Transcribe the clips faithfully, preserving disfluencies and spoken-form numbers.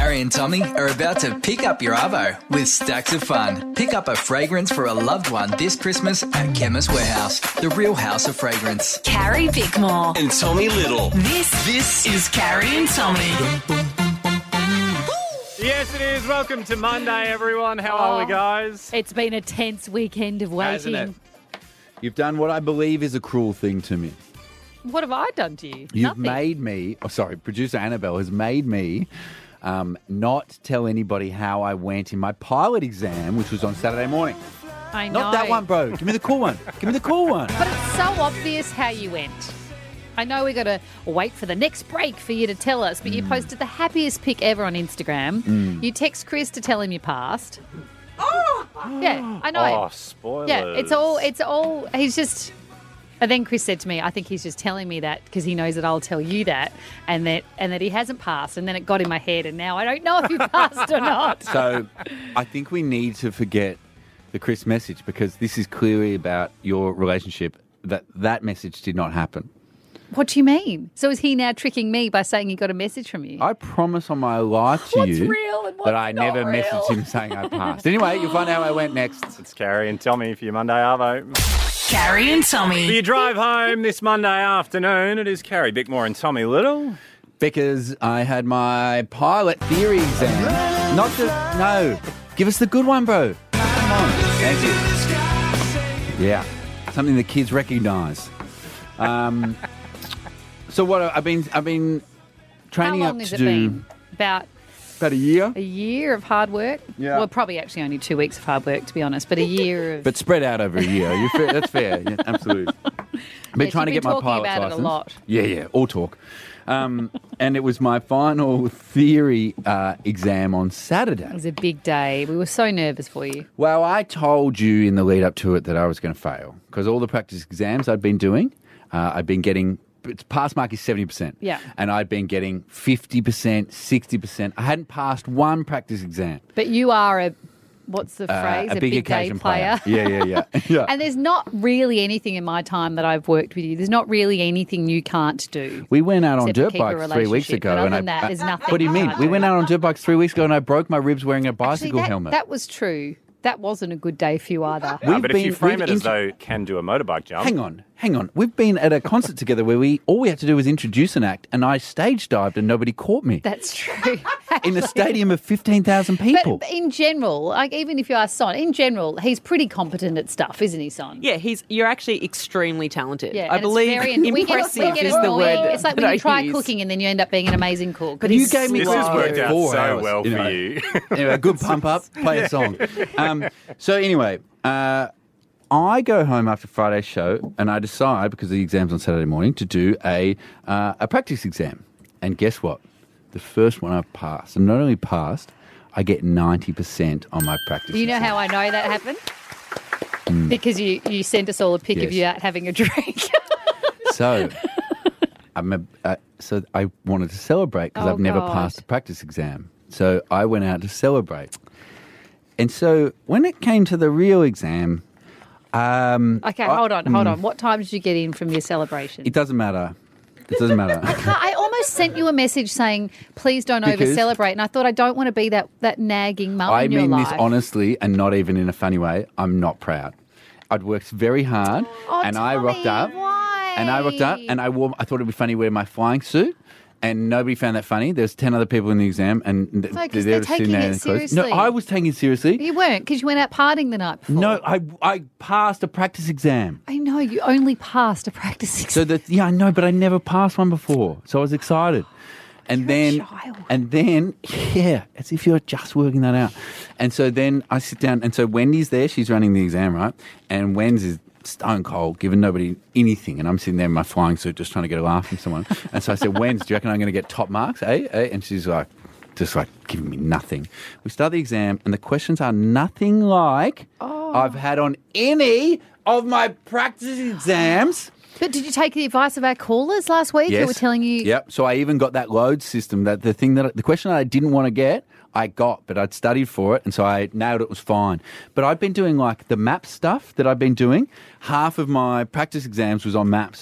Carrie and Tommy are about to pick up your arvo with stacks of fun. Pick up a fragrance for a loved one this Christmas at Chemist Warehouse, the real house of fragrance. Carrie Bickmore. And Tommy Little. This, This is Carrie and Tommy. Yes, it is. Welcome to Monday, everyone. How are we, guys? It's been a tense weekend of waiting. Hasn't You've done what I believe is a cruel thing to me. What have I done to you? You've Nothing. made me, oh, sorry, producer Annabelle has made me um, not tell anybody how I went in my pilot exam, which was on Saturday morning. I know. Not that one, bro. Give me the cool one. Give me the cool one. But it's so obvious how you went. I know we got to wait for the next break for you to tell us, but you posted the happiest pic ever on Instagram. Mm. You text Chris to tell him you passed. Oh! Yeah, I know. Oh, spoilers. Yeah, it's all, it's all, he's just... And then Chris said to me, I think he's just telling me that because he knows that I'll tell you that and that and that he hasn't passed. And then it got in my head and now I don't know if you passed or not. So I think we need to forget the Chris message because this is clearly about your relationship, that that message did not happen. What do you mean? So is he now tricking me by saying he got a message from you? I promise on my life to What's you real and what's that I not never real? messaged him saying I passed. Anyway, you'll find out how I went next. It's Carrie and Tommy for your Monday Arvo. Carrie and For Tommy. your drive home this Monday afternoon, it is Carrie Bickmore and Tommy Little. Because I had my pilot theory exam. Not the, no. Give us the good one, bro. Come on. Thank you. Yeah. Something the kids recognise. Um, so what I've been, I've been training How long up has to it do been? About about a year. a year of hard work? Yeah. Well, probably actually only two weeks of hard work, to be honest, but a year of... But spread out over a year. You're fair, that's fair. Yeah, absolutely. I've been Yes, trying to you've get been my talking pilot's about it a license. lot. Yeah, yeah, all talk. Um, and it was my final theory uh, exam on Saturday. It was a big day. We were so nervous for you. Well, I told you in the lead up to it that I was going to fail because all the practice exams I'd been doing, uh, I'd been getting. Its pass mark is seventy percent. Yeah. And I'd been getting fifty percent, sixty percent. I hadn't passed one practice exam. But you are a... What's the Uh, phrase? a, big, day occasion player. Yeah, yeah, yeah. yeah. And there's not really anything in my time that I've worked with you. There's not really anything you can't do. We went out on Except dirt for keep a bikes three weeks relationship. ago. But other and than I, that, there's nothing What do you you mean? can't We do. went out on dirt bikes three weeks ago and I broke my ribs wearing a Actually, bicycle that, helmet. that was true. That wasn't a good day for you either. No, We've but if you been- frame we've it as inter- though can do a motorbike jump. Hang on, hang on. We've been at a concert together where we all we had to do was introduce an act, and I stage dived and nobody caught me That's true. in a stadium of fifteen thousand people. But in general, like even if you ask Son, in general, he's pretty competent at stuff, isn't he, Son? Yeah, he's. You're actually extremely talented. Yeah, I and believe it's very, we get, impressive we get is the annoying. word. It's like that when you I try use. cooking and then you end up being an amazing cook. But He's you gave me This slow. has worked out Four so hours. well for Anyway. you. Anyway, a good pump up, play a song. Um, so anyway, uh, I go home after Friday's show and I decide, because the exam's on Saturday morning, to do a uh, a practice exam. And guess what? The first one I passed. And not only passed, I get ninety percent on my practice You know exam. how I know that happened? Because you, you sent us all a pic of Yes. you out having a drink. So, I'm a, uh, so I wanted to celebrate because Oh, I've never God. passed the practice exam. So I went out to celebrate. And so when it came to the real exam, um, Okay, I- hold on, hold on. What time did you get in from your celebration? it doesn't matter. It doesn't matter. I almost sent you a message saying, please don't over Because- celebrate. And I thought I don't want to be that, that nagging mum I in your mean life. this honestly and not even in a funny way. I'm not proud. I'd worked very hard Oh, and I rocked Tommy, up. why? And I rocked up and I wore, I thought it'd be funny wearing my flying suit. And nobody found that funny. There's ten other people in the exam, and th- No, 'cause they're they're sitting taking there it in the clothes. seriously. No, I was taking it seriously. You weren't because you went out partying the night before. No, I I passed a practice exam. I know, you only passed a practice exam. So that yeah, I know, but I never passed one before. So I was excited. And You're a then child. and then yeah, as if you're just working that out. And so then I sit down and so Wendy's there, she's running the exam, right? And Wendy's is stone cold, giving nobody anything. And I'm sitting there in my flying suit just trying to get a laugh from someone. And so I said, Wendy, do you reckon I'm going to get top marks, eh? eh? And she's like, just like giving me nothing. We start the exam and the questions are nothing like Oh. I've had on any of my practice exams. But did you take the advice of our callers last week who were telling you? Yep. So I even got that load system, that the thing that the question that I didn't want to get, I got, but I'd studied for it, and so I nailed it. It was fine. But I'd been doing like the map stuff that I've been doing. Half of my practice exams was on maps.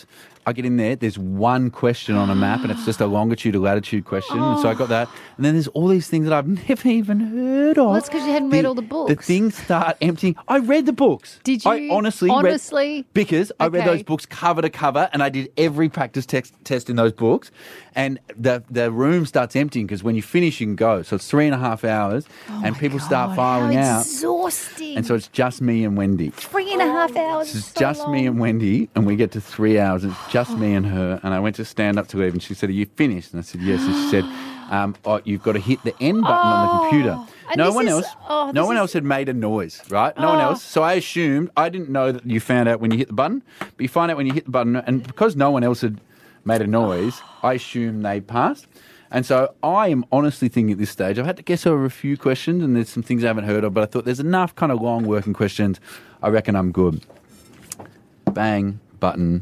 I get in there, there's one question on a map and it's just a longitude or latitude question. And so I got that. And then there's all these things that I've never even heard of. Well, that's 'cause you hadn't read all the books. The things start emptying. I read the books. Did you? I honestly, Honestly? read, because I read Okay. those books cover to cover and I did every practice text, test in those books. And the the room starts emptying because when you finish, you can go. So it's three and a half hours and people start God, filing how out. exhausting. And so it's just me and Wendy. Three and a half hours. It's is so just me long. and Wendy, and we get to three hours. It's just me and her. And I went to stand up to leave, and she said, "Are you finished?" And I said, "Yes." And she said, um, "Oh, you've got to hit the end button on the computer." And No this one is- else. oh, no this one is- else had made a noise, right? No one Oh. else. So I assumed I didn't know that you found out when you hit the button, but you find out when you hit the button, and because no one else had made a noise, I assumed they passed. And so I am honestly thinking at this stage, I've had to guess over a few questions, and there's some things I haven't heard of, but I thought there's enough kind of long working questions. I reckon I'm good. Bang, button.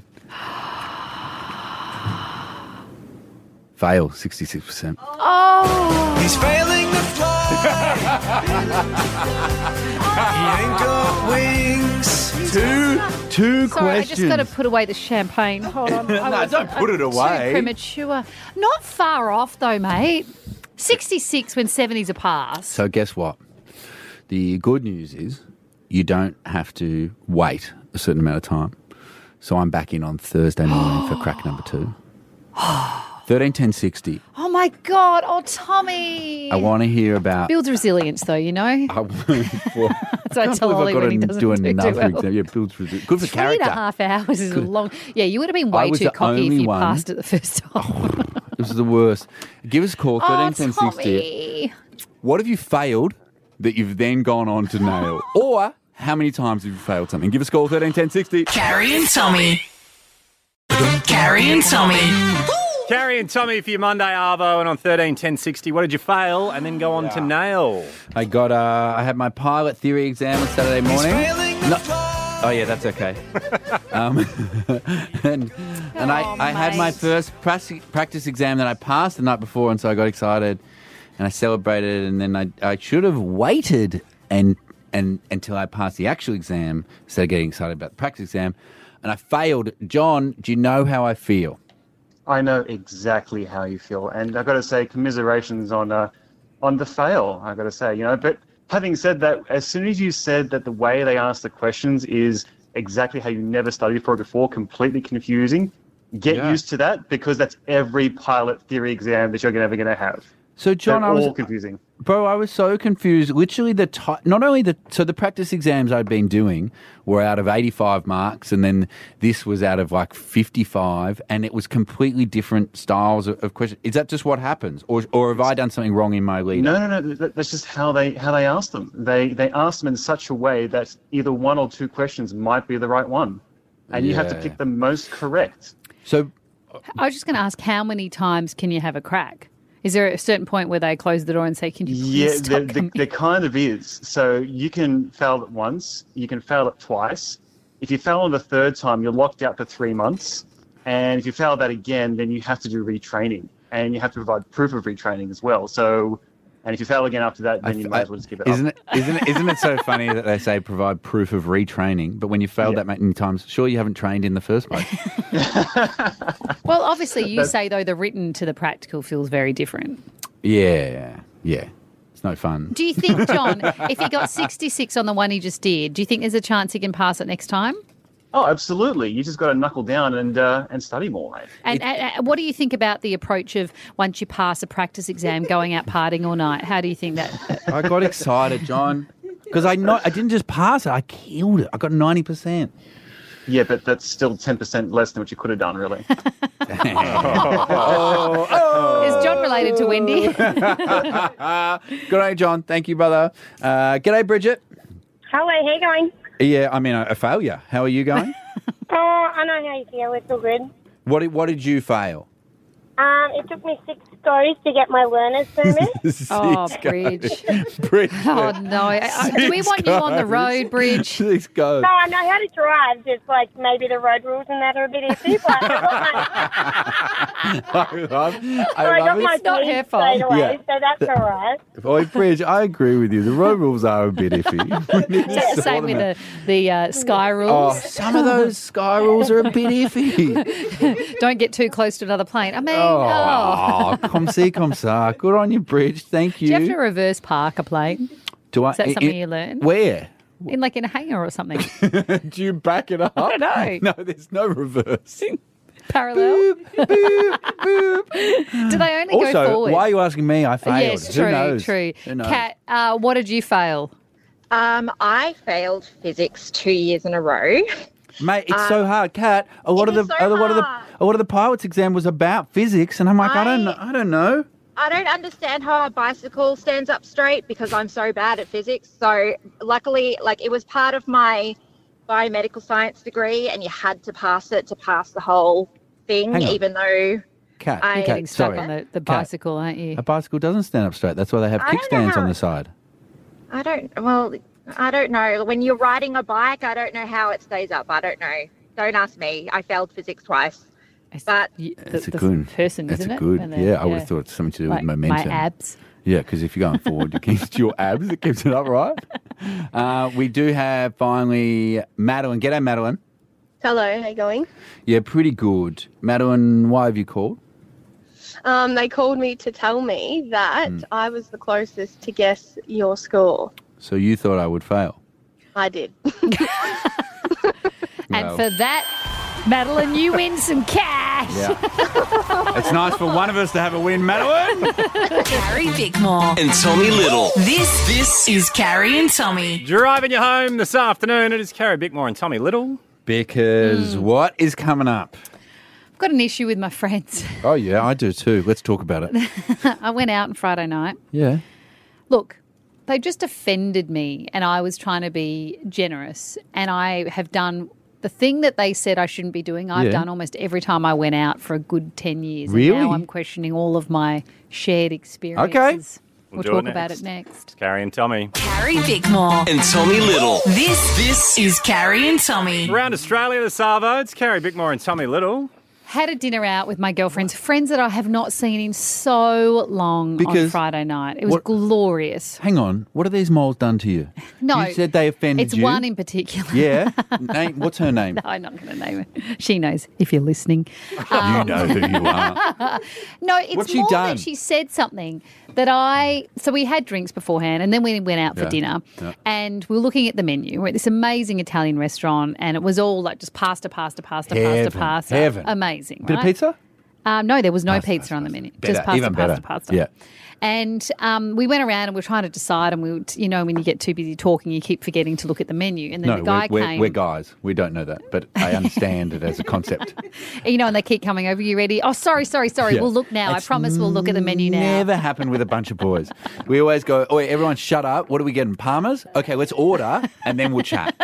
Fail, sixty-six percent. Oh, He's failing the fly. He ain't got wings. Two, two sorry, I questions. just got to put away the champagne. Hold on. I No, was- don't put it I'm away. Too premature. Not far off though, mate. sixty-six when seventies are passed. So guess what? The good news is you don't have to wait a certain amount of time. So I'm back in on Thursday morning for crack number two. thirteen ten sixty. Oh my God. Oh, Tommy. I want to hear about... Builds resilience though, you know. I want, well, So I can't tell believe Ollie I've got when he to doesn't do do another too well. exam. Yeah, builds resi- good for Three character. and a half hours is a long. Yeah, you would have been I way was too the cocky if only you one- passed it the first time. This is the worst. Give us a call, Oh, thirteen ten sixty. Tommy. What have you failed that you've then gone on to nail? Or how many times have you failed something? Give us a call, thirteen ten sixty. Carrie and Tommy. Carrie and Tommy. Carrie and Tommy for your Monday Arvo, and on thirteen ten sixty, what did you fail and then go on to nail? I got, uh, I had my pilot theory exam on Saturday morning. Failing the No- fly. Oh, yeah, that's okay. um, and and I, Oh, I had my mate. first practice, practice exam that I passed the night before, and so I got excited and I celebrated, and then I, I should have waited and, and until I passed the actual exam instead of getting excited about the practice exam, and I failed. John, do you know how I feel? I know exactly how you feel, and I've got to say, commiserations on uh, on the fail. I've got to say, you know. But having said that, as soon as you said that the way they ask the questions is exactly how you never studied for it before, completely confusing, get Yeah. used to that because that's every pilot theory exam that you're ever going to have. So, John, They're I was all confusing. Bro, I was so confused. Literally, the ti not only the so the practice exams I'd been doing were out of eighty-five marks, and then this was out of like fifty-five, and it was completely different styles of, of questions. Is that just what happens, or or have I done something wrong in my lead? No, no, no. that- That's just how they how they ask them. They they ask them in such a way that either one or two questions might be the right one, and you have to Yeah. pick the most correct. So I was just going to ask, how many times can you have a crack? Is there a certain point where they close the door and say, "Can you please Yeah, stop there, there, coming?" there kind of is. So you can fail it once, you can fail it twice. If you fail on the third time, you're locked out for three months. And if you fail that again, then you have to do retraining, and you have to provide proof of retraining as well. So, and if you fail again after that, then you might as well just give it isn't up. it isn't it isn't it so funny that they say provide proof of retraining, but when you failed Yeah. that many times, sure you haven't trained in the first place. Well, obviously, you say though the written to the practical feels very different. yeah, yeah, it's no fun. Do you think, John, if he got sixty-six on the one he just did, do you think there's a chance he can pass it next time? Oh, absolutely. You just got to knuckle down and uh, and study more, mate. And, and, and what do you think about the approach of once you pass a practice exam, going out partying all night? How do you think that? I got excited, John, because I not I didn't just pass it; I killed it. I got ninety percent. Yeah, but that's still ten percent less than what you could have done, really. Is John related to Wendy? Good day, John. Thank you, brother. Uh, g'day, Bridget. Hello, how you going? Yeah, I mean a, a failure. How are you going? Oh, I know how you feel. It's all good. what did, what did you fail? Um, it took me six goes to get my learner's permit? Oh, Six Bridge. goes. Bridge. Oh, no. I- I- Do we Six want you on the goes. road, Bridge? Six goes. No, I know how to drive. Just like maybe the road rules and that are a bit iffy. But I got my, I love, I I got love my it. not keys her fault. straight away, Yeah. so that's all right. Boy, Bridge, I agree with you. The road rules are a bit iffy. We need to Yeah, sort same them with out. the, the uh, sky Oh, rules. some of those sky rules are a bit iffy. Don't get too close to another plane. I mean, oh. Oh, comme si, comme ça. Good on you, Bridge. Thank you. Do you have to reverse park a plane? Do I, Is that i- something i- you learn? Where? In like in a hangar or something. Do you back it up? I don't know. No, there's no reverse. Parallel. Boop, boop, boop. Do they only go Also, forward? why are you asking me? I failed. Yes, Who true, knows? true. Who knows? Kat, uh, what did you fail? Um, I failed physics two years in a row. Mate, it's so hard, Kat. A lot of it the is so a lot of the hard. a lot of the pilots exam was about physics, and I'm like, I, don't know, I don't know. I don't understand how a bicycle stands up straight because I'm so bad at physics. So luckily, like it was part of my biomedical science degree, and you had to pass it to pass the whole thing, Hang on. even though Kat, I- Kat, Getting stuck sorry. on the, the Kat, bicycle, aren't you? A bicycle doesn't stand up straight. That's why they have I don't know kickstands on how- the side. I don't. Well, I don't know. When you're riding a bike, I don't know how it stays up. I don't know. Don't ask me. I failed physics twice. But You- the, It's a the good person, That's isn't a it? good. And then- yeah, I would have thought it's something to do My, with momentum. my abs. Yeah, because if you're going forward, you keep it's your abs that keeps it upright. Uh, we do have finally Madeline. G'day, Madeline. Hello, how you going? Yeah, pretty good. Madeline, why have you called? Um, they called me to tell me that Hmm. I was the closest to guess your score. So you thought I would fail. I did. And Well. for that, Madeline, you win some cash. Yeah. It's nice for one of us to have a win, Madeline. Carrie Bickmore. And Tommy Little. This, this is Carrie and Tommy. Driving you home this afternoon, it is Carrie Bickmore and Tommy Little. Because what is coming up? I've got an issue with my friends. Oh, yeah, I do too. Let's talk about it. I went out on Friday night. Yeah. Look, they just offended me, and I was trying to be generous, and I have done the thing that they said I shouldn't be doing. I've Yeah. done almost every time I went out for a good ten years. Really? And now I'm questioning all of my shared experiences. We'll, do talk it about next. it next. Carrie and Tommy. Carrie Bickmore. And Tommy Little. This, this is Carrie and Tommy. Around Australia, the Savo, it's Carrie Bickmore and Tommy Little. Had a dinner out with my girlfriends, friends that I have not seen in so long on Because- Friday night. It was what- glorious. Hang on. What have these moles done to you? No. You said they offended It's you. one in particular. Yeah. Name, what's her name? No, I'm not going to name it. She knows if you're listening. You know who you are. No, it's What's she more done? that she said something that I. So we had drinks beforehand, and then we went out for Yeah. dinner, Yeah. and we were looking at the menu. We're at this amazing Italian restaurant, and it was all like just pasta, pasta, pasta, Heaven, pasta, pasta. heaven. Amazing. Bit right? of pizza? Um, no, there was no Pasta, pizza pasta, on the menu. Better, Just pasta, even pasta, better. pasta. Yeah. And um, we went around and we were trying to decide, and we, would, you know, when you get too busy talking, you keep forgetting to look at the menu. And then No, the guy we're, we're, came. we're guys. We don't know that, but I understand it as a concept. You know, and they keep coming over. You ready? Oh, sorry, sorry, sorry. Yeah. We'll look now. It's I promise we'll look at the menu now. Never happened with a bunch of boys. We always go, oh, everyone shut up. What are we getting? Palmer's? Okay, let's order and then we'll chat.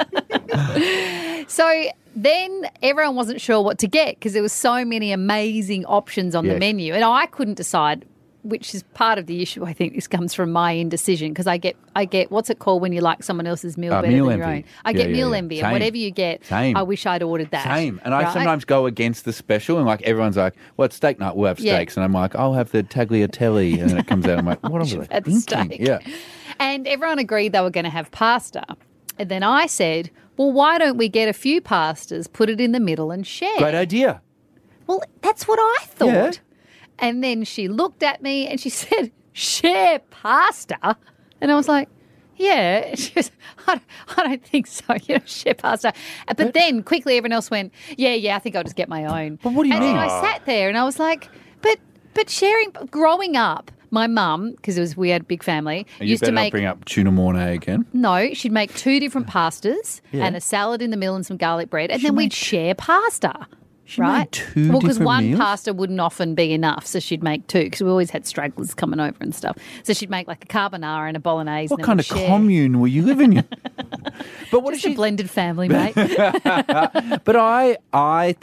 So then everyone wasn't sure what to get because there was so many amazing options on the Yes. menu, and I couldn't decide, which is part of the issue. I think this comes from my indecision because I get, I get what's it called when you like someone else's meal Uh, better meal than your envy. own. I Yeah, get yeah, meal yeah. envy, Same. and whatever you get, Same. I wish I'd ordered that. Same. And I right? sometimes go against the special and like everyone's like, well, it's steak night. We'll have Yeah. steaks. And I'm like, I'll have the tagliatelle. And then it comes out. I'm like, what am I had the thinking? steak. Yeah. And everyone agreed they were going to have pasta. And then I said, well, why don't we get a few pastas, put it in the middle and share? Great idea. Well, that's what I thought. Yeah. And then she looked at me and she said, share pasta? And I was like, yeah. She goes, I don't, I don't think so. You know, share pasta. But then quickly everyone else went, yeah, yeah, I think I'll just get my own. But what do you and mean? And then I sat there and I was like, but but sharing, growing up, my mum, because it was we had a big family, You used better to not make bring up tuna mornay again. no, she'd make two different pastas Yeah. and a salad in the middle and some garlic bread, and She then made we'd share pasta. She right? made two well, because different one meals? pasta wouldn't often be enough, so she'd make two because we always had stragglers coming over and stuff. So she'd make like a carbonara and a bolognese. What and then kind we'd of share. commune were you living in? But what Just did a she? blended family, mate. But I, I think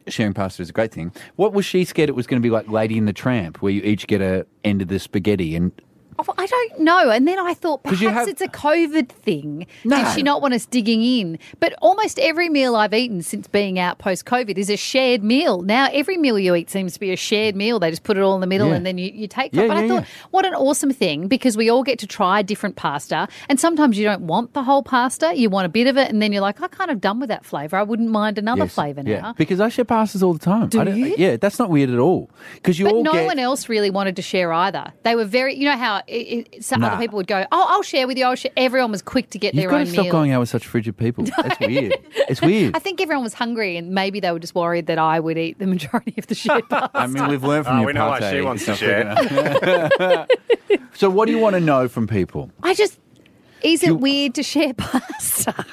sharing pasta is a great thing. What was she scared it was going to be like Lady and the Tramp, where you each get a end of the spaghetti and... Oh, I don't know. And then I thought 'Cause perhaps you have- it's a COVID thing. No. Did she not want us digging in? But almost every meal I've eaten since being out post-COVID is a shared meal. Now every meal you eat seems to be a shared meal. They just put it all in the middle Yeah. and then you, you take Yeah, it. But I yeah, thought, yeah. what an awesome thing, because we all get to try different pasta. And sometimes you don't want the whole pasta. You want a bit of it. And then you're like, I'm kind of done with that flavour. I wouldn't mind another Yes, flavour yeah. now. Because I share pastas all the time. Do I don't- you? Yeah, that's not weird at all. Because you But all no get... one else really wanted to share either. They were very, you know how it, it, some Nah. other people would go, oh, I'll share with you, I'll share. Everyone was quick to get You've their got own to stop meal. going out with such frigid people. That's weird. It's weird. I think everyone was hungry and maybe they were just worried that I would eat the majority of the shared pasta. I mean, we've learned from Oh, your we know why pate. she wants It's to not gonna- So what do you want to know from people? I just, is it You- weird to share pasta?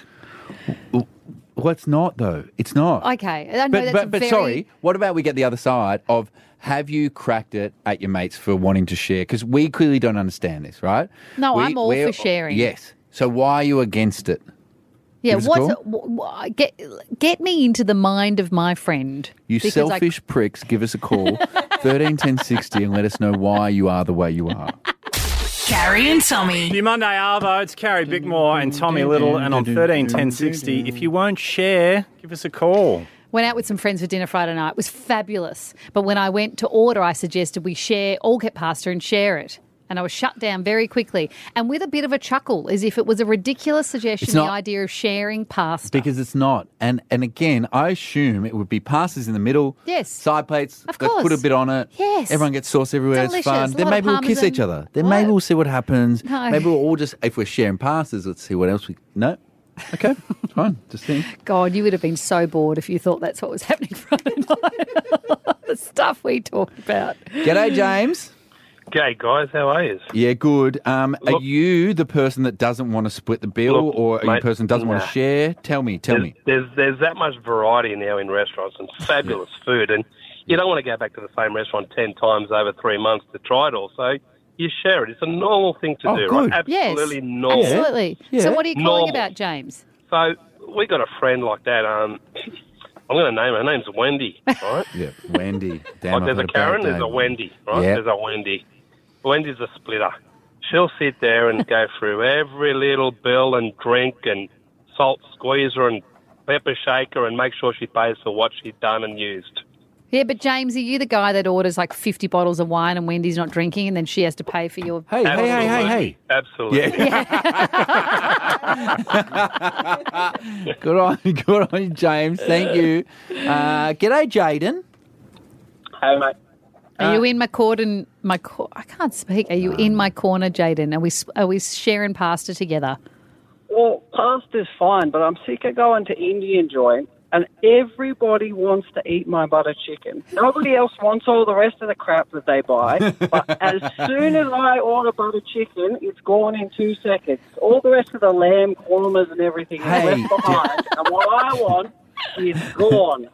Well, it's not, though. It's not. Okay. I know But, that's but, a but very, sorry, what about we get the other side of have you cracked it at your mates for wanting to share? Because we clearly don't understand this, right? No, We- I'm all we're- for sharing. Yes. So why are you against it? Yeah, Give us a what's call. it, w- w- get, get me into the mind of my friend. You Because I- selfish pricks, give us a call, thirteen ten sixty, and let us know why you are the way you are. Carrie and Tommy. Your Monday Arvo, it's Carrie Bickmore and Tommy Little, and on thirteen ten sixty, if you won't share, give us a call. Went out with some friends for dinner Friday night. It was fabulous. But when I went to order, I suggested we share, all get pasta and share it. And I was shut down very quickly. And with a bit of a chuckle, as if it was a ridiculous suggestion, It's not- the idea of sharing pasta. Because it's not. And and again, I assume it would be pastas in the middle. Yes. Side plates. Of let's course. put a bit on it. Yes. Everyone gets sauce everywhere. Delicious. It's fun. A Then lot maybe of we'll kiss parmesan. each other. Then What? maybe we'll see what happens. No. Maybe we'll all just, if we're sharing pastas, let's see what else we... No? Okay. Fine. Just think. God, you would have been so bored if you thought that's what was happening Friday night. The stuff we talked about. G'day, James. G'day, guys. How are you? Yeah, good. Um, are Look- you the person that doesn't want to split the bill, Look, or are you mate, the person that doesn't want nah. to share? Tell me, tell there's, me. There's there's that much variety now in restaurants and fabulous food, and you don't want to go back to the same restaurant ten times over three months to try it all. So you share it. It's a normal thing to Oh, do, good. right? Yes. Absolutely normal. Absolutely. Yeah. So what are you calling Normal. about, James? So we got a friend like that. Um, I'm going to name her. Her name's Wendy, right? Yeah, Wendy. Damn, Like I've there's a had bad Karen, there's day. a Wendy, right? Yeah. There's a Wendy. Wendy's a splitter. She'll sit there and go through every little bill and drink and salt squeezer and pepper shaker and make sure she pays for what she's done and used. Yeah, but James, are you the guy that orders like fifty bottles of wine and Wendy's not drinking and then she has to pay for your... Hey, hey, hey, hey, hey. Absolutely. Good on, good on you, James. Thank you. Uh, g'day, Jaden. Hey, mate. Are you in my corner? My cor- I can't speak. Are you in my corner, Jaden? Are we are we sharing pasta together? Well, pasta's fine, but I'm sick of going to Indian joint and everybody wants to eat my butter chicken. Nobody else wants all the rest of the crap that they buy. But as soon as I order butter chicken, it's gone in two seconds. All the rest of the lamb, kormas and everything Hey, is left behind. And what I want is gone.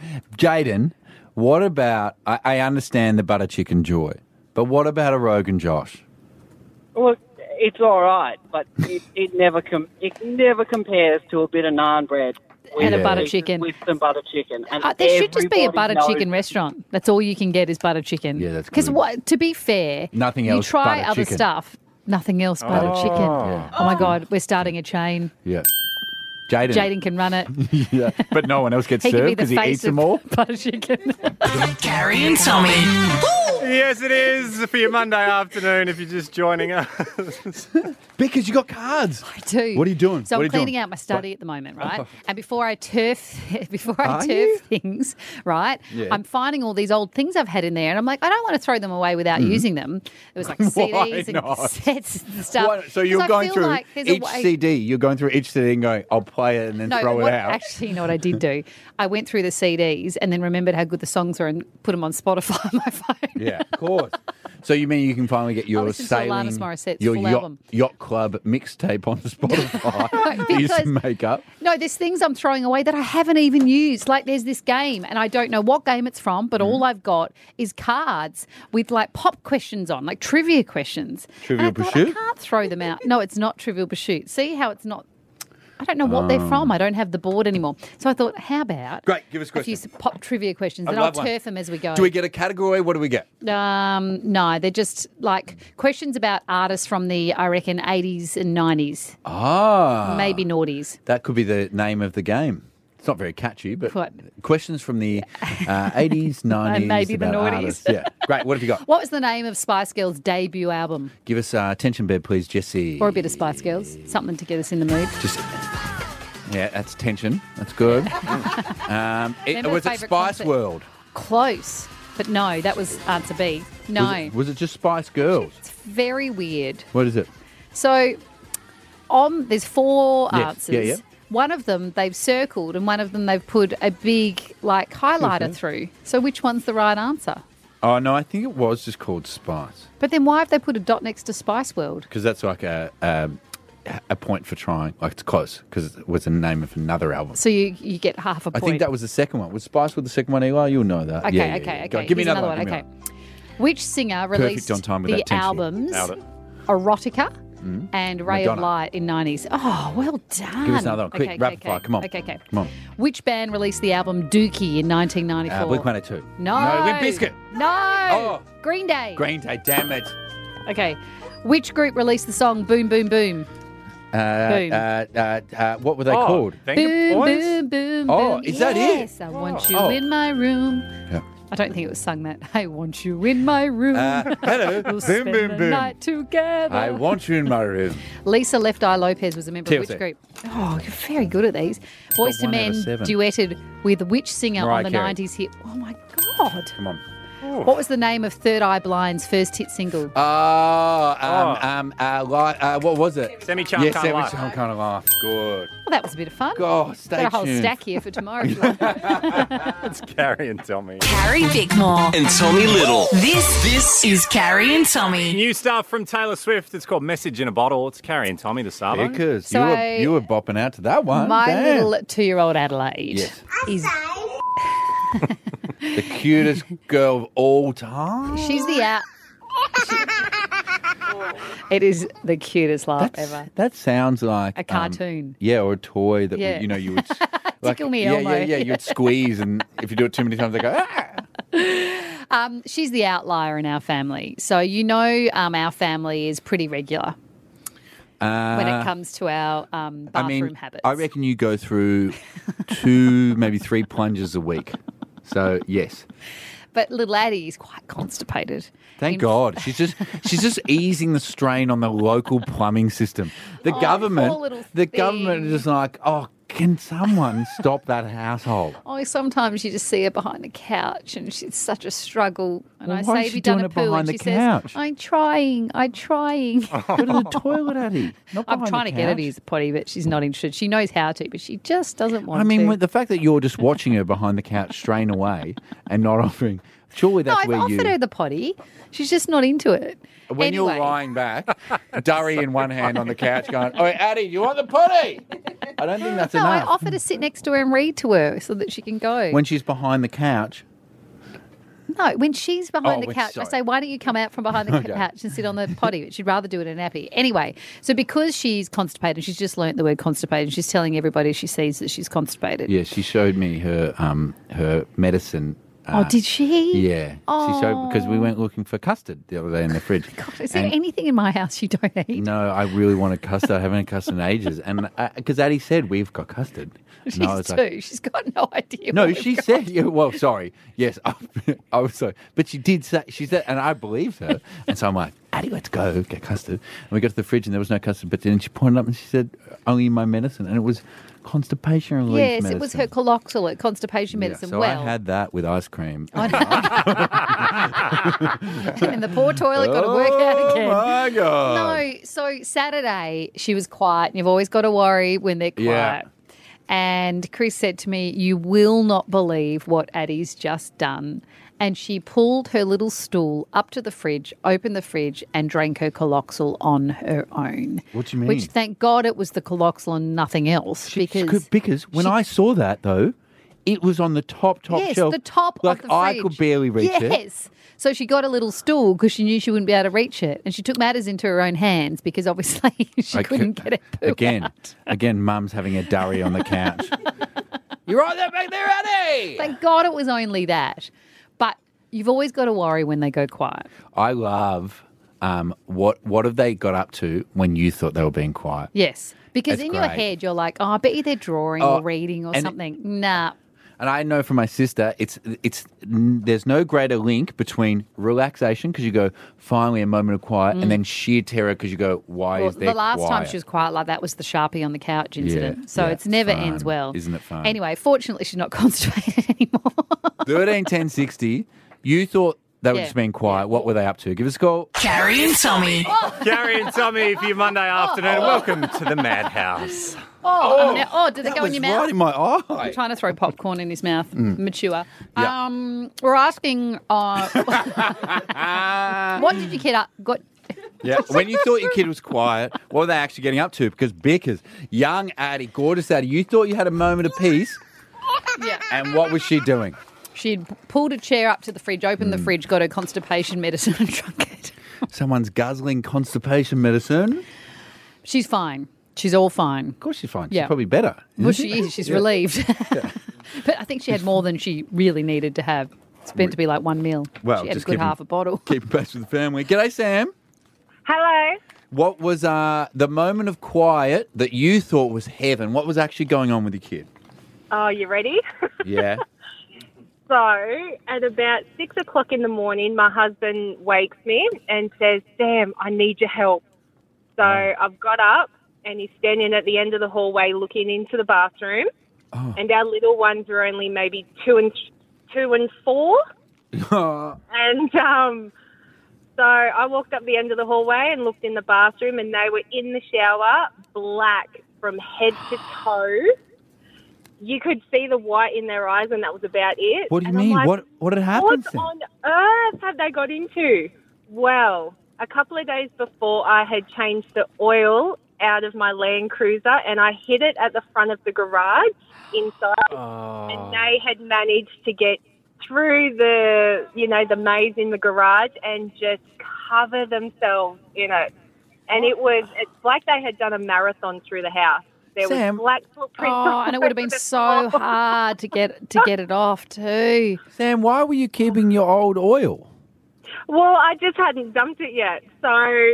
Jaden, what about, I, I understand the butter chicken joy, but what about a Rogan Josh? Well, it's all right, but it, it never com- it never compares to a bit of naan bread. And a Yeah. butter with- chicken. With some butter chicken. And Uh, there should just be a everybody butter knows- chicken restaurant. That's all you can get is butter chicken. Yeah, that's Because good. what? To be fair, Nothing you else try butter other chicken. stuff. Nothing else butter Oh. chicken. Yeah. Oh my God, we're starting a chain. Yeah. Jaden. Jaden can run it. Yeah, but no one else gets He can be served the because he face eats them of all. butter chicken. Carrie and Tommy. Yes, it is for your Monday afternoon if you're just joining us. Because you got cards. I do. What are you doing? So What are I'm you doing? cleaning out my study at the moment, right? And before I turf, before I Are turf you? things, right? Yeah. I'm finding all these old things I've had in there, and I'm like, I don't want to throw them away without using them. There was like C Ds Why and not? cassettes and stuff. What? So you're 'Cause I going feel through like there's a each way- C D. You're going through each C D and going, I'll play it and then No, throw what, it out. actually, you know what I did do? I went through the C Ds and then remembered how good the songs were and put them on Spotify on my phone. Yeah, of course. So you mean you can finally get your listen to sailing, Alanis Morissette's your full yacht, album. yacht club mixtape on Spotify No, that you used to because- make up? No, there's things I'm throwing away that I haven't even used. Like there's this game, and I don't know what game it's from, but Mm. all I've got is cards with like pop questions on, like trivia questions. Trivial And I thought, Pursuit? I can't throw them out. No, it's not Trivial Pursuit. See how it's not. I don't know what they're Oh. from. I don't have the board anymore. So I thought, how about Great, give us a few questions. pop trivia questions, I and I'll love one. turf them as we go. Do we get a category? What do we get? Um, no, they're just like questions about artists from the, I reckon, eighties and nineties, Ah. maybe noughties. That could be the name of the game. It's not very catchy, but What? questions from the uh, eighties, nineties, maybe the about noughties. artists. Yeah, great. What have you got? What was the name of Spice Girls' debut album? Give us uh, attention bed, please, Jesse. Or a bit of Spice Girls, something to get us in the mood. Just yeah, that's tension. That's good. um, it, Remember was it favourite Spice concert? World? Close, but no, that was answer B. No, Was it, was it just Spice Girls? very weird. What is it? So, on there's four Yes, answers. yeah, yeah. One of them they've circled, and one of them they've put a big like highlighter Okay. through. So, which one's the right answer? Oh no, I think it was just called Spice But then, why have they put a dot next to Spice World? because that's like a. Um, a point for trying, like it's close because it was the name of another album. So you you get half a I point. think that was the second one. Was Spice with the second one, Eli? You'll know that. Okay, Yeah, yeah, okay, yeah. okay. Go, give me Here's another, one. give me Okay. another. Which singer Perfect released on time with the that tension. albums Nailed it. Erotica Mm. and Ray Madonna. of Light in nineties? Oh, well done. Give us another one. Quick, Okay, rapid okay, fire. Come on. Okay, okay. Come on. Which band released the album Dookie in nineteen ninety-four? Uh, Blink one eighty-two. No. No, Limp Bizkit. No. Oh. Green Day. Green Day, damn it. Okay. Which group released the song Boom Boom Boom? Uh, Boom. uh, uh, uh, what were they Oh, called? Boom, boom, boom, Oh, boom. is that it? Yes, I want you Oh. in my room. Yeah. I don't think it was sung that. I want you in my room. Uh, hello. We'll Boom, spend boom, the boom. night together. I want you in my room. Lisa Left Eye Lopez was a member T of L which C. group? Oh, you're very good at these. Boys to one out Men of seven. duetted with which singer Mariah on the Carey. nineties hit? Oh my God. Come on. What was the name of Third Eye Blind's first hit single? Oh, um, um, uh, li- uh, what was it? Semi Charm Yeah, Can't Semi Laugh. Charm Can't Laugh. Good. Well, that was a bit of fun. God, stay Got a whole tuned. stack here for tomorrow. If you want. It's Carrie and Tommy. Carrie Bickmore. And Tommy Little. This this is Carrie and Tommy. New stuff from Taylor Swift. It's called Message in a Bottle. It's Carrie and Tommy, the Sabo. Because So you, were, I- you were bopping out to that one. My Damn. little two-year-old Adelaide Yes. is The cutest girl of all time. she's the out. It is the cutest laugh That's- ever. That sounds like A um, cartoon. yeah, or a toy that Yeah. you know you would like, Tickle me, yeah, Elmo. yeah, yeah. You'd squeeze, and if you do it too many times, they go. Ah! Um, she's the outlier in our family. So you know um, our family is pretty regular when Uh, it comes to our um, I bathroom mean, habits. I reckon you go through two, maybe three plunges a week. So yes, But little Addie is quite constipated. thank In- God. She's just she's just easing the strain on the local plumbing system. The Oh, government, poor little the government thing. is just like, oh, can someone stop that household? Oh, sometimes you just see her behind the couch and she's such a struggle. And Well, I why say, is have she you done doing a it poo? behind And the she couch? says, I'm trying, I'm trying. Go to the toilet, Addie. Not I'm behind trying the to get her to couch. use the potty, but she's not interested. She knows how to, but she just doesn't want I mean, to. with the fact that you're just watching her behind the couch strain away and not offering, surely no, that's I've where offered you. her the potty. She's just not into it. When anyway, you're lying back, Durry in one hand on the couch going, oh, Addie, you want the potty? I don't think that's no, I enough. offer to sit next to her and read to her so that she can go. When she's behind the couch. No, when she's behind Oh, the when- couch, sorry. I say, why don't you come out from behind the Okay. couch and sit on the potty? But she'd rather do it in a nappy. Anyway, so because she's constipated, she's just learnt the word constipated, she's telling everybody she sees that she's constipated. Yeah, she showed me her um her medicine. Oh, did she? Yeah. She showed because we went looking for custard the other day in the fridge. God, is there And- anything in my house you don't eat? No, I really wanted custard. I haven't had custard in ages. And because Addie said, we've got custard. She's And I was two. like, She's got no idea. no, what we've she got. said, yeah, well, sorry. Yes, I, I was sorry. But she did say, she said, and I believed her. And so I'm like, Addie, let's go get custard. And we got to the fridge and there was no custard. But then she pointed up and she said, only in my medicine. And it was constipation relief Yes, medicine. it was her coloxal, constipation Yeah, medicine. so well, I had that with ice cream. I know. And the poor toilet got to work out again. Oh, my God. No, so Saturday she was quiet. And you've always got to worry when they're quiet. Yeah. And Chris said to me, you will not believe what Addie's just done. And she pulled her little stool up to the fridge, opened the fridge, and drank her coloxal on her own. What do you mean? Which, thank God, it was the coloxal and nothing else. because Could- because when I saw that, though, it was on the top, top yes, shelf. the top like of the I fridge. could barely reach yes. it. Yes. So she got a little stool because she knew she wouldn't be able to reach it. And she took matters into her own hands because obviously she I couldn't cou- get it poo Again, out. again, Mum's having a durry on the couch. You're right there back there, Addie! Thank God it was only that. But you've always got to worry when they go quiet. I love um, what what have they got up to when you thought they were being quiet? Yes. Because That's in your great. head, you're like, oh, I bet you they're drawing Oh, or reading or and- something. Nah. And I know from my sister, it's it's n- there's no greater link between relaxation because you go finally a moment of quiet, Mm. and then sheer terror because you go, why Well, is there the last quiet? time she was quiet like that was the Sharpie on the couch incident. Yeah, so yeah, it's never fun. ends well. Isn't it fun? Anyway, fortunately, she's not constipated anymore. thirteen ten sixty. You thought they were Yeah. just being quiet. What were they up to? Give us a call. Carrie and Tommy. Gary and Tommy for your Monday afternoon. Welcome to the Madhouse. Oh, now, oh did it That go was in your mouth? right in my eye. I'm trying to throw popcorn in his mouth. Mm. Mature. Yeah. Um, we're asking, uh, what did your kid up, got? Yeah. When you thought your kid was quiet, what were they actually getting up to? Because Bickers, young Addie, gorgeous Addie, you thought you had a moment of peace, Yeah. and what was she doing? She'd pulled a chair up to the fridge, opened Mm. the fridge, got her constipation medicine and drunk it. Someone's guzzling constipation medicine. She's fine. She's all fine. Of course she's fine. Yeah. She's probably better. Well, isn't she is. She's Yeah. relieved. But I think she had more than she really needed to have. It's meant to be like one meal. Well, she had a just good keep 'em- half a bottle. Keep in touch with the family. G'day, Sam. Hello. What was uh, the moment of quiet that you thought was heaven? What was actually going on with your kid? Oh, you ready? Yeah. So, at about six o'clock in the morning, my husband wakes me and says, Sam, I need your help. So, I've got up and he's standing at the end of the hallway looking into the bathroom. Oh. And our little ones are only maybe two and two and four. And um, so I walked up the end of the hallway and looked in the bathroom, and they were in the shower, black from head to toe. You could see the white in their eyes, and that was about it. What do you And I'm mean? like, what what had happened? What Sam? on earth have they got into? Well, a couple of days before, I had changed the oil out of my Land Cruiser, and I hid it at the front of the garage inside. Oh. And they had managed to get through the, you know, the maze in the garage and just cover themselves in it. And it was, it's like they had done a marathon through the house. There Sam. was black footprints. Oh, all and it would have over been the so floor. hard to get to get it off too. Sam, why were you keeping your old oil? Well, I just hadn't dumped it yet. So,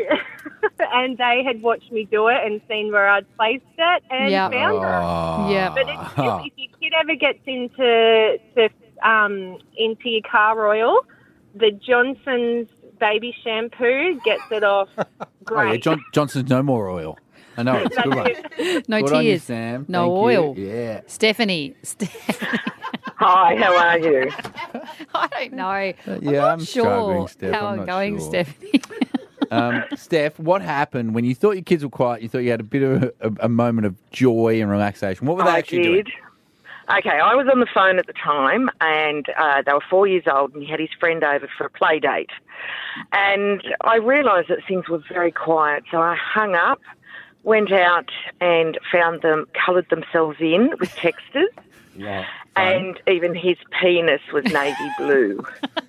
and they had watched me do it and seen where I'd placed it and Yeah. found her. Oh. Yeah. But it's just, if your kid ever gets into to, um, into your car oil, the Johnson's baby shampoo gets it off Oh, great. yeah, John, Johnson's no more oil. I know, it's a good one. No Good on you, tears, Sam. no Thank you. oil. Yeah. Stephanie, Stephanie. Hi, how are you? I don't know. Uh, I'm yeah, not I'm sure struggling, Steph. how I'm I'm not going, sure. Stephanie. Um, Steph, what happened when you thought your kids were quiet? You thought you had a bit of a, a, a moment of joy and relaxation. What were they I actually did. doing? Okay, I was on the phone at the time, and uh, they were four years old, and he had his friend over for a play date. And I realised that things were very quiet, so I hung up, went out and found them, coloured themselves in with textures, Yeah. and even his penis was navy blue.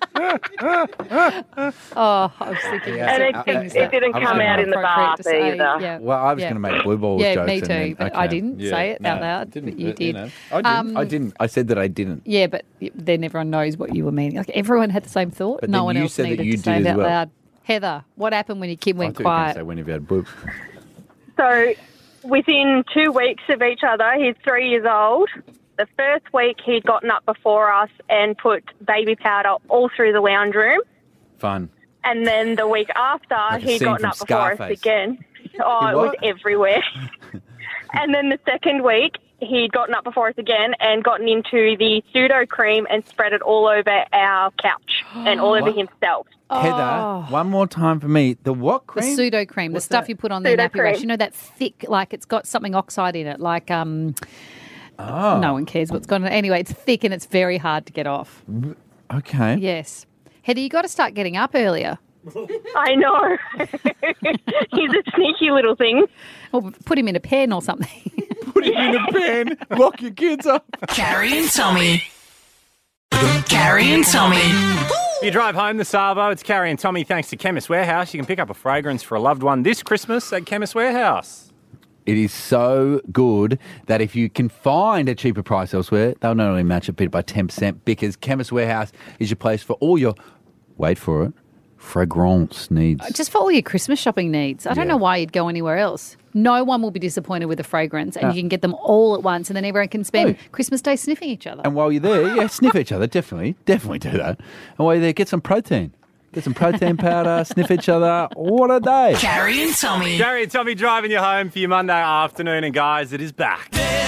Oh, I was thinking Yeah. And of it, I- things it, that didn't I was come gonna- out in the appropriate bath to say. either. Yeah. Well, I was Yeah. going to make blue balls Yeah, jokes. me and too, then- but I okay. didn't Yeah, say it no, out loud, didn't, but you uh, did. know. I didn't. Um, I didn't. I said that I didn't. Yeah, but then everyone knows what you were meaning. Like everyone had the same thought. But no then one you else said that needed you to say did it as out well. loud. Heather, what happened when your kid I went thought you were gonna quiet? say when have you had boobs? So within two weeks of each other, he's three years old. The first week he'd gotten up before us and put baby powder all through the lounge room. Fun. And then the week after, Like a he'd scene gotten from up before us Scarface. again. Oh, You it was what? everywhere. And then the second week, he'd gotten up before us again and gotten into the pseudo cream and spread it all over our couch and all over What? himself. Heather, one more time for me. The what Oh. The cream? pseudo cream, the What's stuff that? you put on the Pseudo nappy rash. cream. You know that thick, like it's got something oxide in it, like um. Oh. No one cares what's got in it. Anyway, it's thick and it's very hard to get off. Okay. Yes, Heather, you got to start getting up earlier. I know. He's a sneaky little thing. Or put him in a pen or something. Put it in a pen. Lock your kids up. Carrie and Tommy. Carrie and Tommy. You drive home the Savo. It's Carrie and Tommy. Thanks to Chemist Warehouse. You can pick up a fragrance for a loved one this Christmas at Chemist Warehouse. It is so good that if you can find a cheaper price elsewhere, they'll not only match it by ten percent because Chemist Warehouse is your place for all your, wait for it, fragrance needs. Just for all your Christmas shopping needs. I don't Yeah. know why you'd go anywhere else. No one will be disappointed with a fragrance, and No. you can get them all at once, and then everyone can spend Oh. Christmas Day sniffing each other. And while you're there, yeah, sniff each other, definitely. Definitely do that. And while you're there, get some protein. Get some protein powder, sniff each other. What a day. Carrie and Tommy. Carrie and Tommy driving you home for your Monday afternoon. And guys, it is back.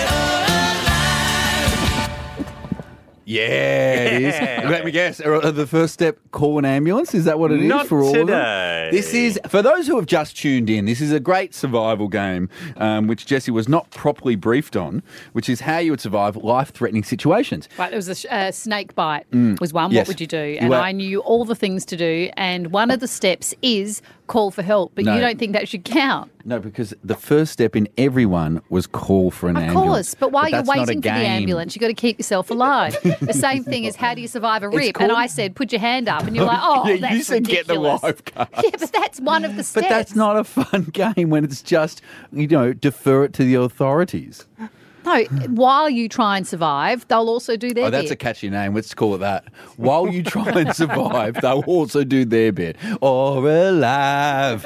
Yeah, it is. Yeah. Let me guess. Are the first step call an ambulance? Is that what it is Not for all today. of them? This is, for those who have just tuned in, this is a great survival game, um, which Jessie was not properly briefed on, which is how you would survive life-threatening situations. Right, there was a sh- uh, snake bite Mm, was one. yes. What would you do? You And were- I knew all the things to do, and one of the steps is call for help, but No. you don't think that should count. No, because the first step in everyone was call for an Of ambulance. course, but while you're that's not a waiting for the game. ambulance, you've got to keep yourself alive. The same thing is how do you survive a It's rip? called- And I said, put your hand up, and you're like, oh, yeah, that's you said ridiculous. get the lifeguard. Yeah, but that's one of the steps. But that's not a fun game when it's just, you know, defer it to the authorities. No, while you try and survive, they'll also do their Oh, that's bit. a catchy name. Let's call it that. While you try and survive, they'll also do their bit. Or alive.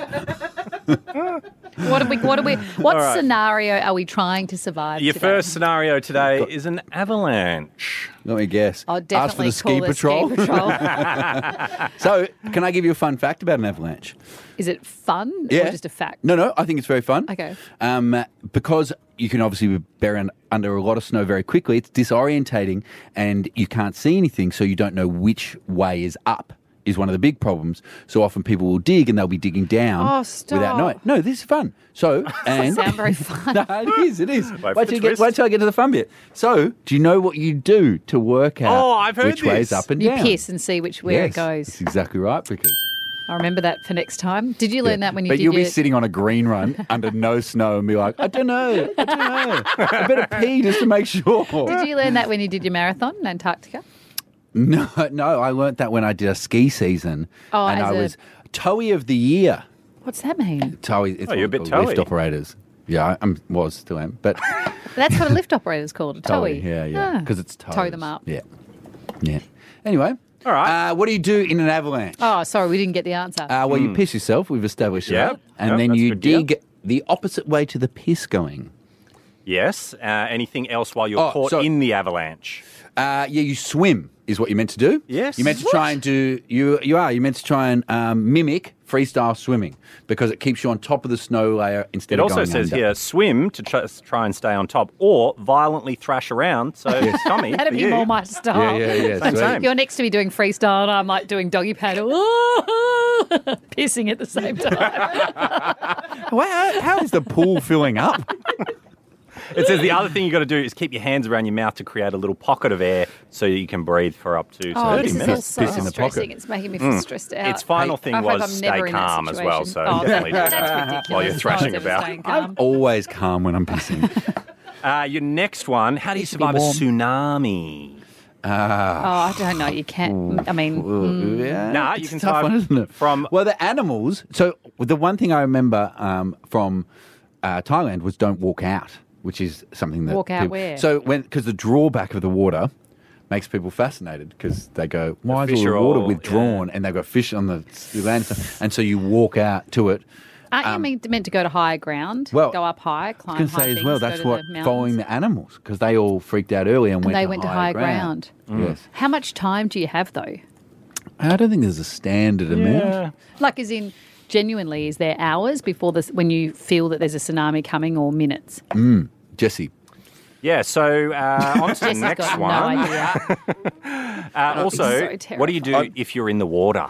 What are we? What are we? What All right. scenario are we trying to survive? Your today? first scenario today is an avalanche. Let me guess. I'll Ask for definitely the ski call the patrol. ski patrol. So, can I give you a fun fact about an avalanche? Is it fun Yeah. or just a fact? No, no, I think it's very fun. Okay. Um, because you can obviously be buried under a lot of snow very quickly. It's disorientating and you can't see anything, so you don't know which way is up. Is one of the big problems. So often people will dig and they'll be digging down Oh, stop. without knowing. No, this is fun. So and Sound very fun. no, it is. It is. Wait for Wait the till, you get, twist. wait till I get to the fun bit. So, do you know what you do to work out Oh, I've heard which way is this. up and You down? piss and see which where Yes, it goes. That's exactly right. Because I remember that for next time. Did you learn that when you but did you'll your... be sitting on a green run under no snow and be like, I don't know, I don't know. I better pee just to make sure. Did you learn that when you did your marathon in Antarctica? No, no, I learnt that when I did a ski season. Oh, and as I a- was Toey of the Year. What's that mean? Toey, it's Oh, you're a what bit we call lift toey. operators. Yeah, I am, was, still am. But That's what a lift operator is called, a Toey, toey. yeah, yeah. Ah. Because it's toes. Tow them up. Yeah. Yeah. Anyway. All right. Uh, what do you do in an avalanche? Oh, sorry, we didn't get the answer. Uh, well, you piss yourself. We've established Hmm. Yep, that. And yep, then that's you good deal. dig the opposite way to the piss going. Yes. Uh, anything else while you're Oh, caught so- in the avalanche? Uh, yeah, you swim is what you're meant to do. Yes. You're meant to try and do, you you are, you're meant to try and um, mimic freestyle swimming because it keeps you on top of the snow layer instead It of also going says under. here, swim to try, try and stay on top, or violently thrash around. So, Tommy, That'd for be you. more my style. Yeah, yeah, yeah. Same, sweet. same. You're next to me doing freestyle, and I'm like doing doggy paddle, pissing at the same time. Wow, how is the pool filling up? It says the other thing you got to do is keep your hands around your mouth to create a little pocket of air so you can breathe for up to Oh, thirty this is all minutes. so Piss in the distressing. pocket. It's making me feel stressed out. Its final Hey, thing I hope was I'm stay never in that calm as well, situation. so Oh, definitely do that's that ridiculous. while you're thrashing Concept of about. staying calm. Always calm when I'm pissing. Uh, your next one, how do you Needs to be survive a warm. tsunami? Ah. Oh, I don't know. You can't. I mean, mm. Yeah, Nah, it's you can a tough survive one, isn't it? from- well, the animals. So the one thing I remember um, from uh, Thailand was don't walk out, which is something that Walk out people- where? So when because the drawback of the water makes people fascinated because they go, why is fish all are the water all- withdrawn and they've got fish on the, the land, and so you walk out to it. aren't you Um, meant, meant to go to higher ground? well, go up high, I climb was high going to say as things, well, go that's to what the mountains? following the animals because they all freaked out early and, And went they to went to higher higher ground. Yes. How much time do you have though? I don't think there's a standard amount. Like, as in, genuinely, is there hours before this when you feel that there's a tsunami coming, or minutes? Mm. Jesse. Yeah, so uh, on to the Jesse's next got no one. idea. Uh, Oh, also, it's so what do you do if you're in the water?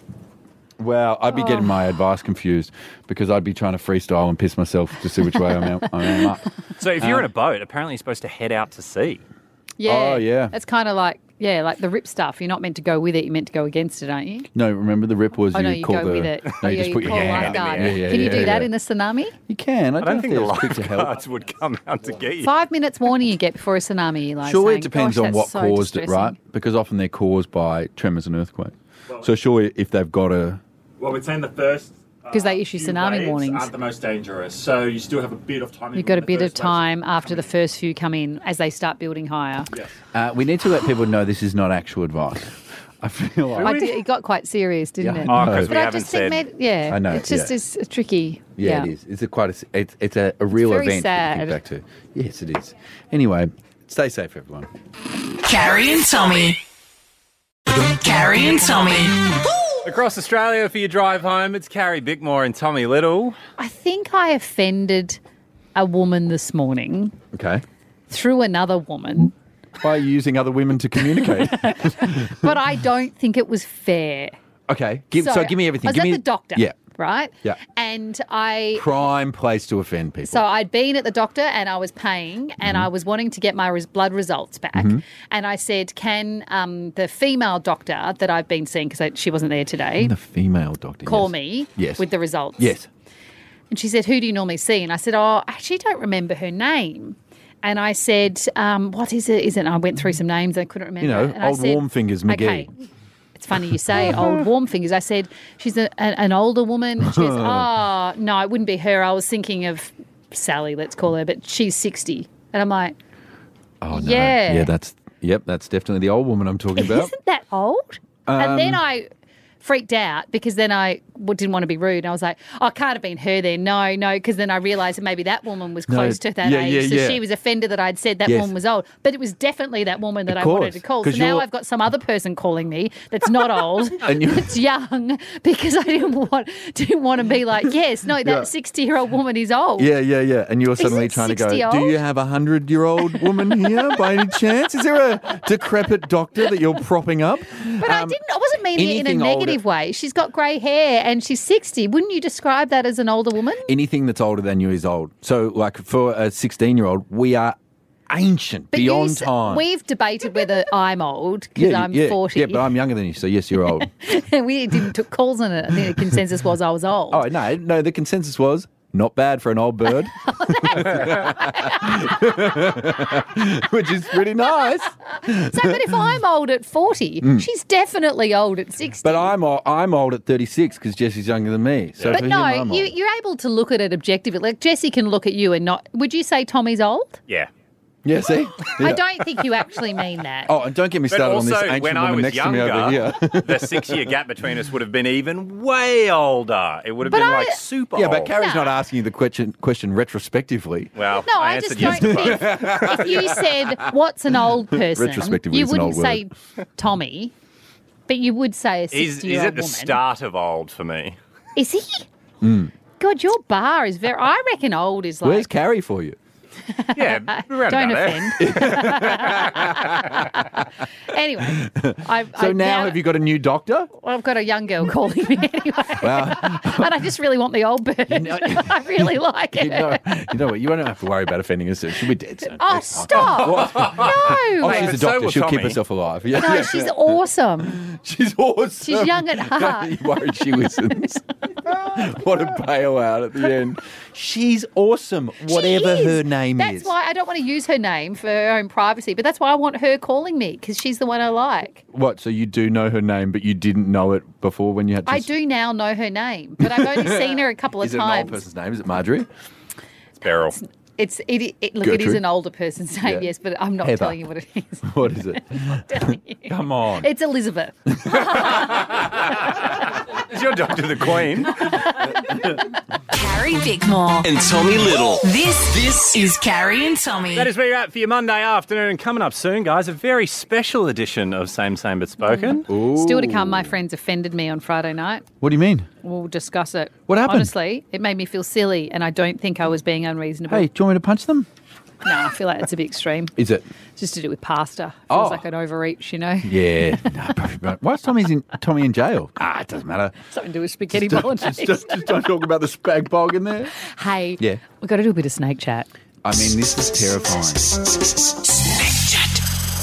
Well, I'd be Oh. getting my advice confused because I'd be trying to freestyle and piss myself to see which way I'm, I am up. So if you're Uh, in a boat, apparently you're supposed to head out to sea. Yeah. Oh, yeah. It's kind of like Yeah, like the rip stuff. You're not meant to go with it. You're meant to go against it, aren't you? No, remember the rip was Oh, you no, you call go the... with it. No, Oh, you yeah, just you put your call hand lifeguard. in the air. Yeah, Can you yeah, do yeah. that in the tsunami? You can. I, I don't think the there's quick to help. lifeguards would come out to get you. Five minutes warning you get before a tsunami. Like Surely saying, it depends "Gosh, on that's what so caused it, distressing." right? Because often they're caused by tremors and earthquakes. So surely if they've got a... Well, we're saying the first Because they issue few tsunami waves warnings. aren't the most dangerous, so you still have a bit of time. You've got a bit of time after the first few come in as they start building higher. Uh, we need to let people know this is not actual advice. I feel like... I did, it got quite serious, didn't Yeah, it? I know. Oh, 'cause we but I haven't just think, said- med- yeah, I know, it's just yeah. it's tricky. Yeah, it is. It's a quite a, it's, it's a, a real very event sad. to think back to. Yes, it is. Anyway, stay safe, everyone. Carrie and Tommy. Carrie and Tommy. Across Australia for your drive home, it's Carrie Bickmore and Tommy Little. I think I offended a woman this morning Okay. through another woman, By using other women to communicate. but I don't think it was fair. Okay. Give, so, give me everything. I was give at me the doctor, Yeah. right? Yeah. And I Prime place to offend people. So I'd been at the doctor and I was paying and I was wanting to get my res- blood results back. Mhm. And I said, can um, the female doctor that I've been seeing, because she wasn't there today, The female doctor. call yes. me Yes. with the results? Yes. And she said, who do you normally see? And I said, oh, I actually don't remember her name. And I said, um, what is it? Is it? And I went through some names I couldn't remember. You know, and I old said, warm fingers McGee. Okay. It's funny you say old warm fingers. I said, she's a, a, an older woman. She goes, oh, no, it wouldn't be her. I was thinking of Sally, let's call her, but she's sixty. And I'm like, Oh, no. yeah. Yeah, that's, yep, that's definitely the old woman I'm talking about. Isn't that old? and then Um, I freaked out because then I w- didn't want to be rude. And I was like, oh, it can't have been her then. No, no, because then I realised that maybe that woman was No, close to that yeah, age. yeah, so yeah. she was offended that I'd said that Yes. woman was old. But it was definitely that woman that Of I wanted course, to call. So 'cause now you're- I've got some other person calling me that's not old, And you- that's young, because I didn't want didn't want to be like, yes, no, that Yeah. sixty-year-old woman is old. Yeah, yeah, yeah. And you're suddenly Isn't trying to go, sixty do old? you have a hundred-year-old woman here by any chance? Is there a decrepit doctor that you're propping up? But I didn't. I wasn't meaning it in a anything older- negative way. She's got grey hair and she's sixty. Wouldn't you describe that as an older woman? Anything that's older than you is old. So, like, for a sixteen-year-old, we are ancient, But you beyond s- time. We've debated whether I'm old because yeah, I'm yeah, forty. Yeah, but I'm younger than you, so yes, you're old. we didn't took calls on it. I think the consensus was I was old. Oh, no, no, the consensus was not bad for an old bird. Which is pretty nice. So, but if I'm old at forty, Mm. she's definitely old at sixty. But I'm old, I'm old at thirty-six because Jesse's younger than me. So but for no, him, I'm you, old. you're able to look at it objectively. Like Jesse can look at you and not. Would you say Tommy's old? Yeah. Yeah, see? I Yeah. don't think you actually mean that. Oh, and don't get me But started on this also, ancient when I woman was next to me over younger, here. the six-year gap between us would have been even way older. It would have But been I- like super Yeah, old. but Carrie's not asking you the question question retrospectively. Well, No, I, just answered don't yes to think both. if you said what's an old person, Retrospectively, you it's an wouldn't old say Tommy, but you would say a He's, he's sixty-year-old at the woman. start of old for me. Is he? Mm. God, your bar is very. I reckon old is like. Where's Carrie for you? Yeah, around Don't about offend. Anyway, I've, So I've now, have you got a new doctor? Well, I've got a young girl calling me anyway, Well, and I just really want the old bird. I really like it. you know, you know what? You won't have to worry about offending us soon. She'll be dead soon. Oh, stop! What? No. Oh, Hey, she's but a so doctor. will She'll keep Tommy. herself alive. Yeah, No, yeah. she's awesome. She's awesome. She's young at heart. You worried she listens? What a bailout at the end. She's awesome, whatever She is. her name That's is. why I don't want to use her name for her own privacy, but that's why I want her calling me because she's the one I like. What? So you do know her name, but you didn't know it before when you had to... I do now know her name, but I've only seen her a couple of Is it an old times. person's name? Is it Marjorie? It's Beryl. It's it, it look, it is Gertrude? an older person's name, Yeah. yes, but I'm not Heather. telling you what it is. What is it? Come on. It's Elizabeth. Is your doctor the Queen? Carrie Bickmore. And Tommy Little. This, this is Carrie and Tommy. That is where you're at for your Monday afternoon. And coming up soon, guys, a very special edition of Same Same But Spoken. Still to come, my friends offended me on Friday night. What do you mean? We'll discuss it. What happened? Honestly, it made me feel silly, and I don't think I was being unreasonable. Hey, do you want me to punch them? No, I feel like it's a bit extreme. Is it? It's just to do with pasta. Feels Oh. like an overreach, you know? Yeah. No, probably not. Why is Tommy's in, Tommy in jail? Ah, it doesn't matter. Something to do with spaghetti Just, bolognese. just, just don't talk about the spag bog in there. Hey, Yeah. we've got to do a bit of snake chat. I mean, this is terrifying.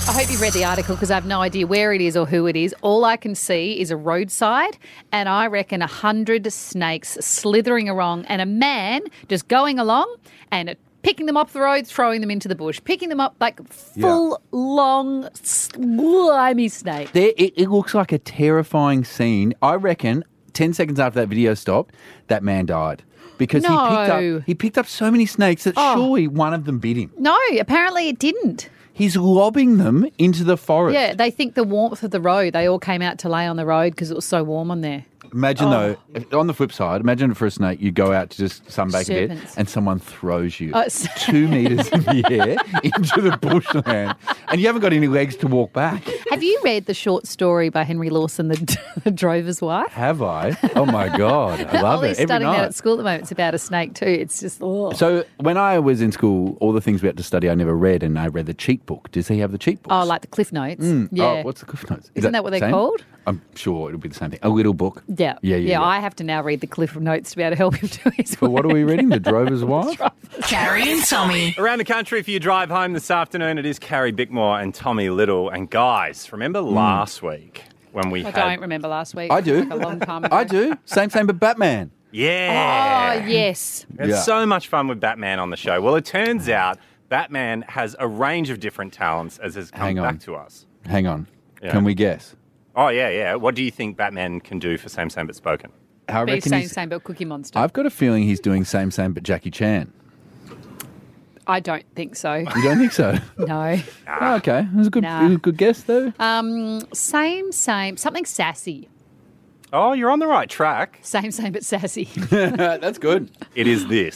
I hope you've read the article because I have no idea where it is or who it is. All I can see is a roadside and I reckon a hundred snakes slithering along and a man just going along and picking them off the road, throwing them into the bush, picking them up like full, Yeah. long, slimy snake. There, it, it looks like a terrifying scene. I reckon ten seconds after that video stopped, that man died. Because he picked No. up he picked up so many snakes that Oh. surely one of them bit him. No, apparently it didn't. He's lobbing them into the forest. Yeah, they think the warmth of the road. They all came out to lay on the road because it was so warm on there. Imagine Oh. though, if, on the flip side, imagine for a snake, you go out to just sunbake a bit Serpents. and someone throws you Oh, it's- two metres in the air into the bushland and you haven't got any legs to walk back. Have you read the short story by Henry Lawson, The, the Drover's Wife? Have I? Oh my God. I love Ollie's it. Every studying that night. at school at the moment. It's about a snake too. It's just, oh. So when I was in school, all the things we had to study I never read and I read the cheat book. Does he have the cheat book? Oh, like the Cliff Notes. Mm. Yeah. Oh, what's the Cliff Notes? Is Isn't that what they're same? called? I'm sure it'll be the same thing. A little book. Yeah. Yeah, yeah, yeah. I have to now read the Cliff Notes to be able to help him do his But what are we reading? The Drover's Wife? Carrie and Tommy. Around the country for your drive home this afternoon, it is Carrie Bickmore and Tommy Little. And guys, remember last week when we I had... don't remember last week. I do. Like a long time ago. I do. Same, same, but Batman. Yeah. Oh, yes. We had Yeah. so much fun with Batman on the show. Well, it turns out Batman has a range of different talents as has come Hang on. back to us. Hang on. Yeah. Can we guess? Oh, yeah, yeah. What do you think Batman can do for Same Same But Spoken? I Be reckon same, he's- same, but Cookie Monster. I've got a feeling he's doing same, same, but Jackie Chan. I don't think so. You don't think so? No. Oh, okay. It was a good, Nah. it was a good guess, though. Um, same, same. Something sassy. Oh, you're on the right track. Same, same, but sassy. That's good. It is this.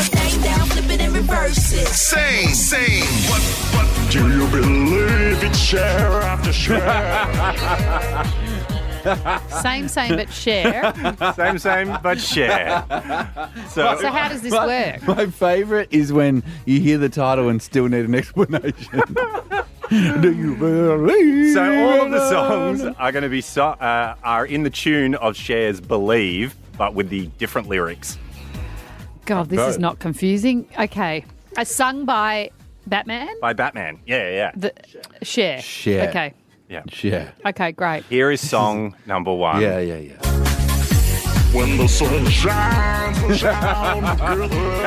Same, same. What, what do you believe it's share after share? Same, same, but share. Same, same, but share. So, So how does this my, work? My favourite is when you hear the title and still need an explanation. Do you believe? so all of the songs are going to be so, uh, are in the tune of Cher's "Believe," but with the different lyrics. God, this is not confusing. Okay. Uh, sung by Batman? By Batman. Yeah, yeah. The, Cher. Cher. Okay. Yeah. Yeah. Okay, great. Here is song number one. Yeah, yeah, yeah. When the sun shines, we shine together.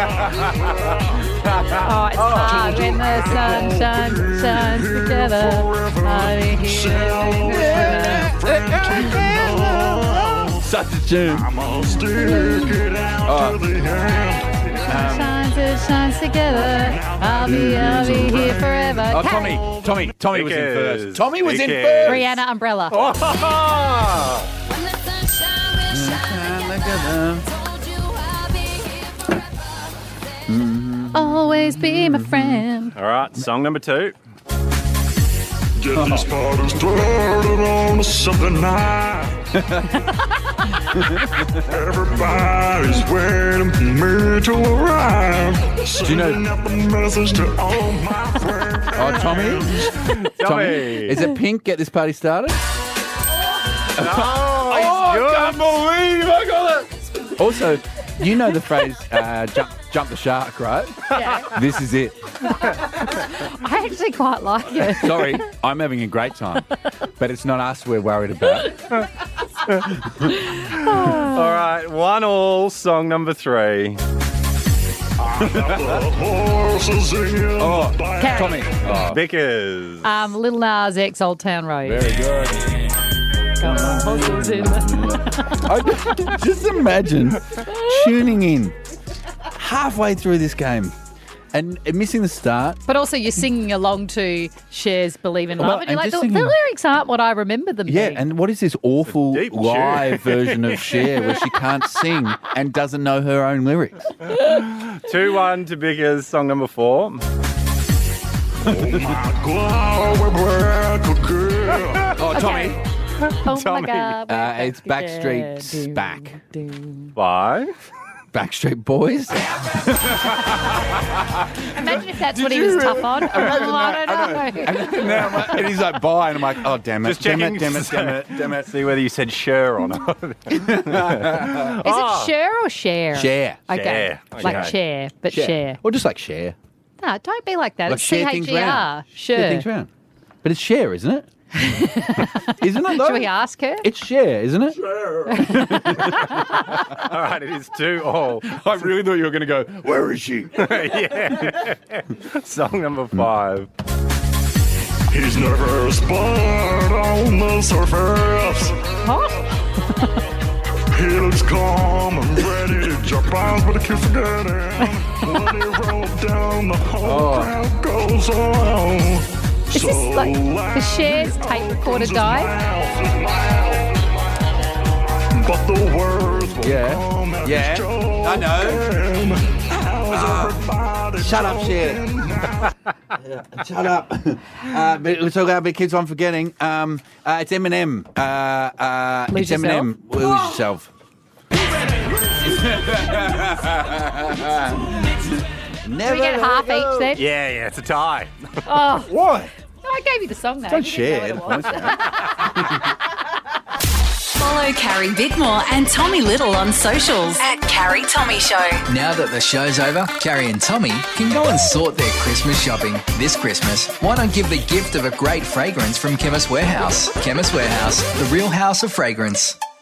Oh, it's hard when the sun shines, shines together. Such a tune. I'ma stick it out to the end. Shines, it shines together. I'll be, I'll be here forever. Oh, Carrie. Tommy. Tommy. Tommy was in Vickers. first. Tommy was in Vickers. first. Rihanna Umbrella. Oh! Always be my friend. All right, song number two. Get this party started on something nice. Everybody's waiting for me to arrive. Do you know- Sending out the message to all my friends. Oh, Tommy. Tommy. Is it Pink? Get this party started. Oh, Oh, I can't believe I got it. Also, you know the phrase uh, jump, jump the shark, right? Yeah. This is it. I actually quite like it. Sorry, I'm having a great time, but it's not us we're worried about. All right, one all, song number three. The horses in Oh, the back. Tommy. Oh, Vickers. Um, Little Nas X, Old Town Road. very good. Come on, horses in the- I, just imagine tuning in halfway through this game and missing the start. But also, you're singing along to Cher's "Believe in Love," Well, and you're and like, just the, the singing- lyrics aren't what I remember them Yeah, being. and what is this awful deep live tune. version of Cher where she can't sing and doesn't know her own lyrics? two one to Vickers, song number four. Oh my God, we're back again. Oh, Tommy. Oh Tommy. my God! we're Uh, it's back Backstreet's again. back. Why? Backstreet Boys. Imagine if that's what he was tough on. Oh, I don't know. And, now I'm like- and he's like, bye. And I'm like, oh, damn it. Just damn checking. it, damn it, damn it, damn it. See whether you said sure or not. Is it share or share? Share. Okay. Share. Like Okay. share, but share. Or just like share. No, don't be like that. Like it's share C things H E R. round. Sure. Share things round. But it's Cher, isn't it? Isn't it, though? Should we ask her? It's Cher, isn't it? All right, it is two all. I really thought you were going to go, where is she? Yeah. Song number five. He's nervous, but on the surface. He looks calm and ready to jump out, but he keeps forgetting. When he rolled down, the whole crowd goes on. Is this like the Cher's tape recorder died? But the words will Yeah. come out Yeah. his I know. How's everybody Shut up, Cher. Yeah, shut up. Uh, but we'll talk about big kids I'm forgetting. Um, uh, it's Eminem. Uh, uh, Lose it's Eminem. Lose yourself. Do we get half each then? Yeah, yeah, it's a tie. Oh, Why? no, I gave you the song though. Don't You didn't share. know what it was. Follow Carrie Bickmore and Tommy Little on socials at Carrie Tommy Show. Now that the show's over, Carrie and Tommy can go and sort their Christmas shopping. This Christmas, why not give the gift of a great fragrance from Chemist Warehouse? Chemist Warehouse, the real house of fragrance.